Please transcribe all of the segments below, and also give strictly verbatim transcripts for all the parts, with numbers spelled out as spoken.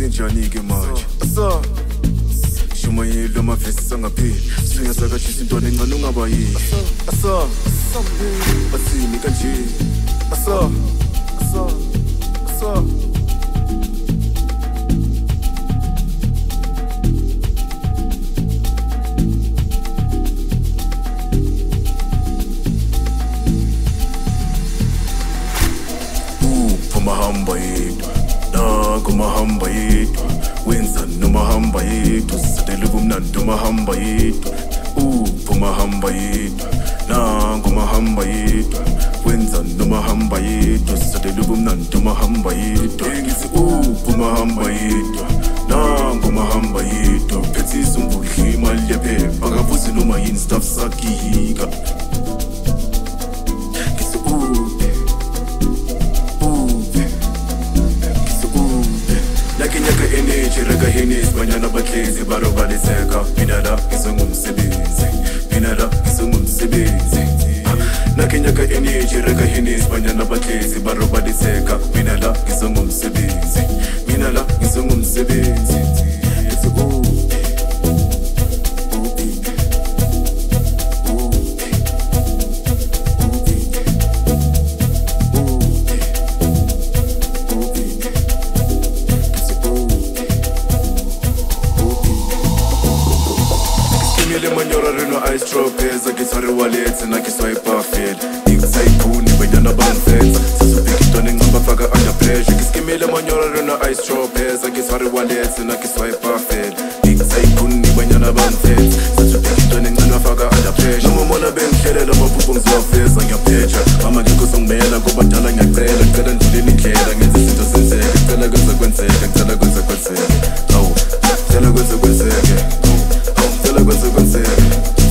sengenjani-ke manje asa shumayelo amavesi sangapheli singasakashisa intwana encane ungaba yini asa bathini kanje asa asa asa mahamba yedwa naku mahamba yedwa wenza nomahamba yedwa sadele kumnandi mahamba yedwa upho mahamba yedwa naku mahamba yedwa wenza nomahamba yedwa sadele kumnandi mahamba yedwa ngithi upho mahamba yedwa naku mahamba yedwa phethisa umbudli imali yephepha akavuzi noma yini staff sakihika Rega hinis banyana batlezi baro baliseka minala isungumsebenzi minala isungumsebenzi nakenyaka energy rega hinis banyana batlezi baro baliseka minala isungumsebenzi minala isungumsebenzi Tropeza gitari wallet na kiswipe feel iksaipuni banyana banfetsa sisubikitone ngamba faka under pressure kiskimile manyora rena ice tropeza gitari wallet na kiswipe feel iksaipuni banyana banfetsa sisubikitone ngamba faka under pressure noma mona benhlelela maphupho ngizofeza ngiyaphecha mama ngikuzongimela ngoba dala ngiyacela ngicela ndluleni indlela ngenze izinto zenzeke ngicela kwenze kwenzeke ngicela kwenze kwenzeke awu ngicela kwenze kwenzeke awu ngicela kwenze kwenzeke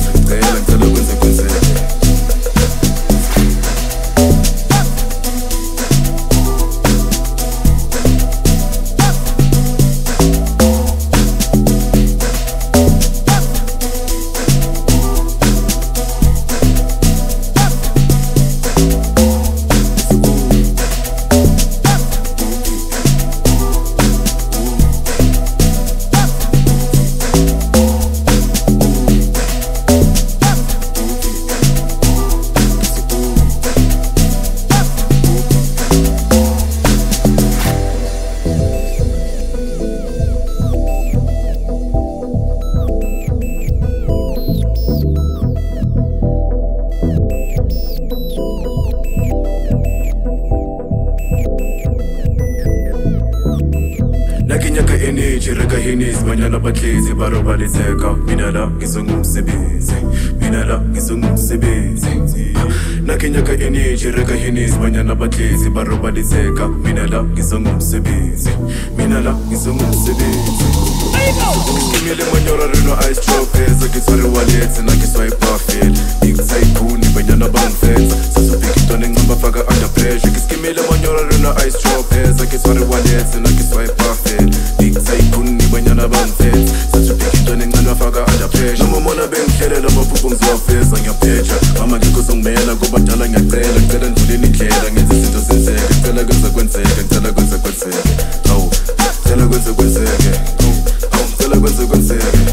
Nakenyaka energy rega hinis banyana batlezi baro baliseka minala ngizongumsebenzi minala ngizongumsebenzi nakenyaka energy rega hinis banyana batlezi baro baliseka minala ngizongumsebenzi minala ngizongumsebenzi Kimile manyora reno ice tropeza gitari wallet na kiswipe feel iksaipuni banyana banfetsa sisubikitone ngamba faka under pressure kiskimile manyora reno ice tropeza gitari wallet na kiswipe feel iksaipuni banyana banfetsa sisubikitone ngamba faka under pressure noma mona benhlelela maphupho ngizofeza ngiyaphecha mama ngikuzongimela ngoba dala ngiyacela ngicela ndluleni indlela ngenze izinto zenzeke ngicela kwenze kwenzeke ngicela kwenze kwenzeke awu ngicela kwenze kwenzeke awu ngicela kwenze kwenzeke